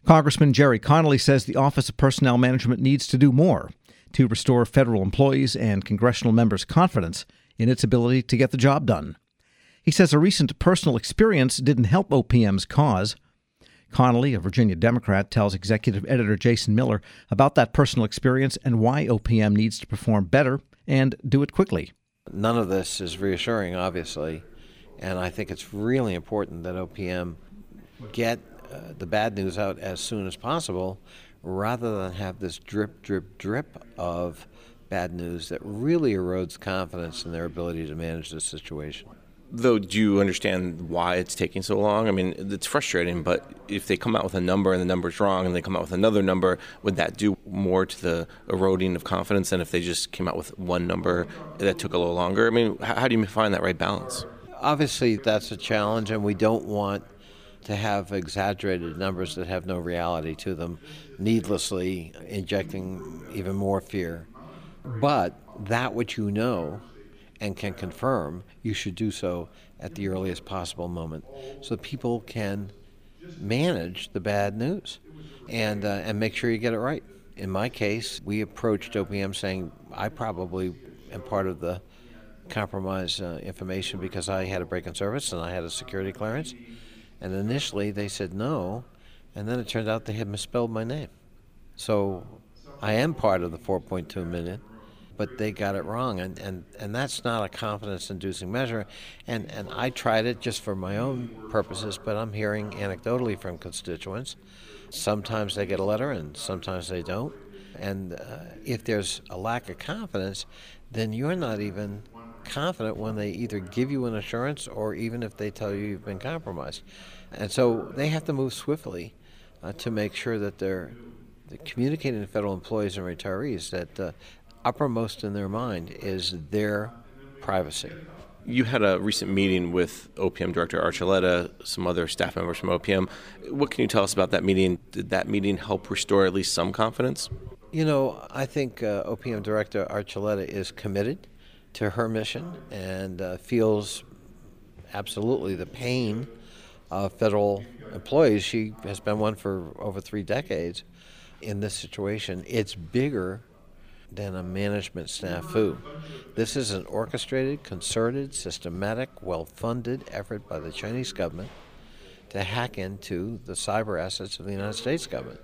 Congressman Jerry Connolly says the Office of Personnel Management needs to do more to restore federal employees and congressional members' confidence in its ability to get the job done. He says a recent personal experience didn't help OPM's cause. Connolly, a Virginia Democrat, tells executive editor Jason Miller about that personal experience and why OPM needs to perform better and do it quickly. None of this is reassuring, obviously, and I think it's really important that OPM get the bad news out as soon as possible rather than have this drip, drip, drip of bad news that really erodes confidence in their ability to manage this situation. Though, do you understand why it's taking so long? I mean, it's frustrating, but if they come out with a number and the number's wrong and they come out with another number, would that do more to the eroding of confidence than if they just came out with one number that took a little longer? I mean, how do you find that right balance? Obviously, that's a challenge, and we don't want to have exaggerated numbers that have no reality to them, needlessly injecting even more fear. But that which you know and can confirm, you should do so at the earliest possible moment so people can manage the bad news and make sure you get it right. In my case, we approached OPM saying, I probably am part of the compromised information because I had a break in service and I had a security clearance. And initially they said no, and then it turned out they had misspelled my name. So I am part of the 4.2 million. But they got it wrong, and that's not a confidence-inducing measure. And I tried it just for my own purposes, but I'm hearing anecdotally from constituents. Sometimes they get a letter, and sometimes they don't. And if there's a lack of confidence, then you're not even confident when they either give you an assurance or even if they tell you you've been compromised. And so they have to move swiftly to make sure that they're communicating to federal employees and retirees that uppermost in their mind is their privacy. You had a recent meeting with OPM Director Archuleta, some other staff members from OPM. What can you tell us about that meeting? Did that meeting help restore at least some confidence? You know, I think OPM Director Archuleta is committed to her mission and feels absolutely the pain of federal employees. She has been one for over 3 decades in this situation. It's bigger than a management snafu. This is an orchestrated, concerted, systematic, well-funded effort by the Chinese government to hack into the cyber assets of the United States government.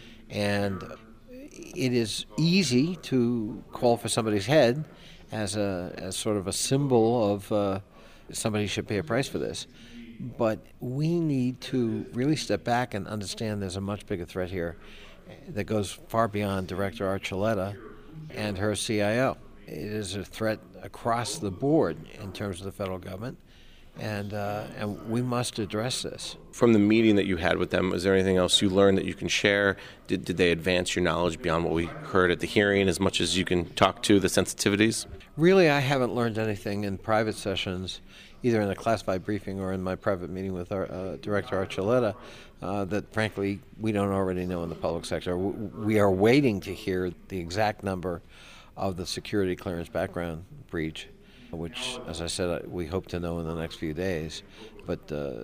And it is easy to call for somebody's head as sort of a symbol of somebody should pay a price for this. But we need to really step back and understand there's a much bigger threat here that goes far beyond Director Archuleta and her CIO. It is a threat across the board in terms of the federal government, and we must address this. From the meeting that you had with them, is there anything else you learned that you can share? Did they advance your knowledge beyond what we heard at the hearing as much as you can talk to the sensitivities? Really, I haven't learned anything in private sessions, either in a classified briefing or in my private meeting with our, Director Archuleta, that frankly we don't already know in the public sector. We are waiting to hear the exact number of the security clearance background breach, which, as I said, we hope to know in the next few days. But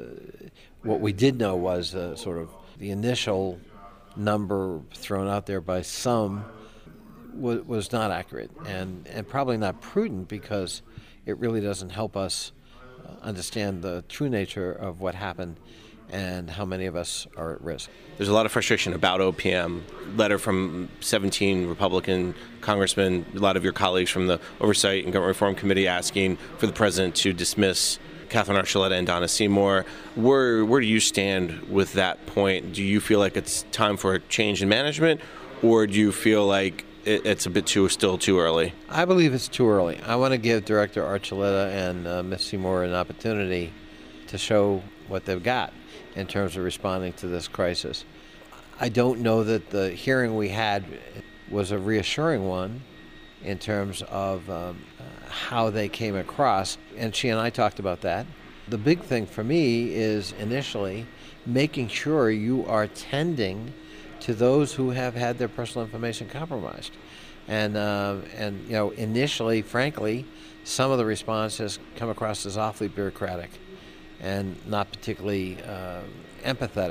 what we did know was sort of the initial number thrown out there by some was not accurate and probably not prudent, because it really doesn't help us understand the true nature of what happened and how many of us are at risk. There's a lot of frustration about OPM. Letter from 17 Republican congressmen, a lot of your colleagues from the Oversight and Government Reform Committee asking for the president to dismiss Catherine Archuleta and Donna Seymour. Where do you stand with that point? Do you feel like it's time for a change in management, or do you feel like it's a bit still too early? I believe it's too early. I want to give Director Archuleta and Ms. Seymour an opportunity to show what they've got in terms of responding to this crisis. I don't know that the hearing we had was a reassuring one in terms of how they came across, and she and I talked about that. The big thing for me is initially making sure you are tending to those who have had their personal information compromised. And you know, initially, frankly, some of the response has come across as awfully bureaucratic and not particularly empathetic.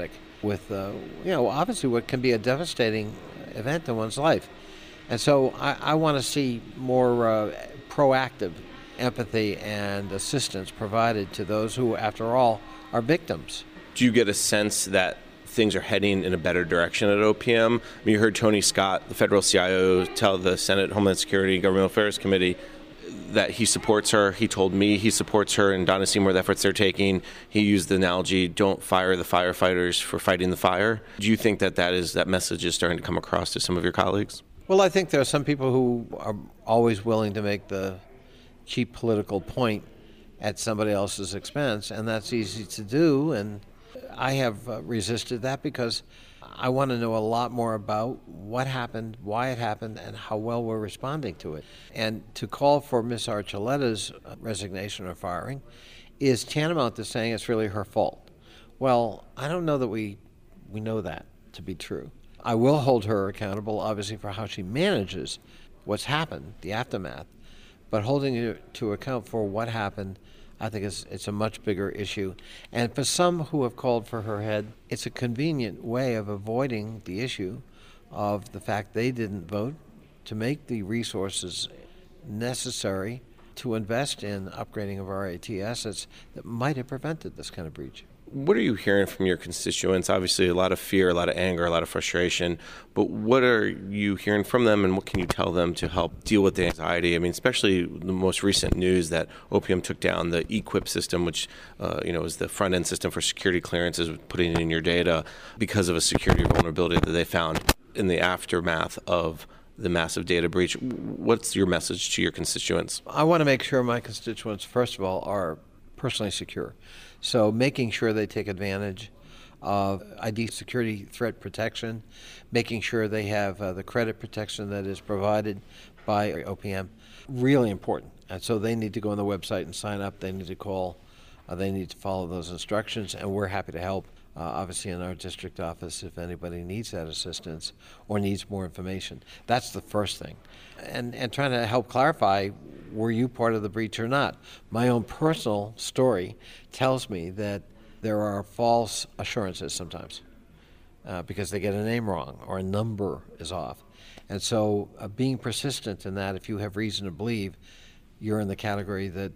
with, obviously what can be a devastating event in one's life. And so I want to see more proactive empathy and assistance provided to those who, after all, are victims. Do you get a sense that things are heading in a better direction at OPM? I mean, you heard Tony Scott, the federal CIO, tell the Senate Homeland Security Governmental Affairs Committee that he supports her. He told me he supports her and Donna Seymour, the efforts they're taking. He used the analogy, don't fire the firefighters for fighting the fire. Do you think that message is starting to come across to some of your colleagues? Well, I think there are some people who are always willing to make the cheap political point at somebody else's expense, and that's easy to do, and I have resisted that because I want to know a lot more about what happened, why it happened, and how well we're responding to it. And to call for Ms. Archuleta's resignation or firing is tantamount to saying it's really her fault. Well, I don't know that we know that to be true. I will hold her accountable, obviously, for how she manages what's happened, the aftermath, but holding her to account for what happened, I think it's a much bigger issue. And for some who have called for her head, it's a convenient way of avoiding the issue of the fact they didn't vote to make the resources necessary to invest in upgrading of our AT assets that might have prevented this kind of breach. What are you hearing from your constituents? Obviously, a lot of fear, a lot of anger, a lot of frustration. But what are you hearing from them, and what can you tell them to help deal with the anxiety? I mean, especially the most recent news that OPM took down the eQuip system, which is the front-end system for security clearances, putting in your data because of a security vulnerability that they found in the aftermath of the massive data breach. What's your message to your constituents? I want to make sure my constituents, first of all, are personally secure. So making sure they take advantage of ID security threat protection, making sure they have the credit protection that is provided by OPM, really important. And so they need to go on the website and sign up. They need to call. They need to follow those instructions, and we're happy to help, obviously, in our district office if anybody needs that assistance or needs more information. That's the first thing. And trying to help clarify, were you part of the breach or not? My own personal story tells me that there are false assurances sometimes because they get a name wrong or a number is off. And so being persistent in that, if you have reason to believe you're in the category that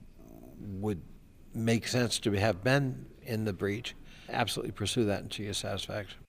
would make sense to have been in the breach, absolutely pursue that to your satisfaction.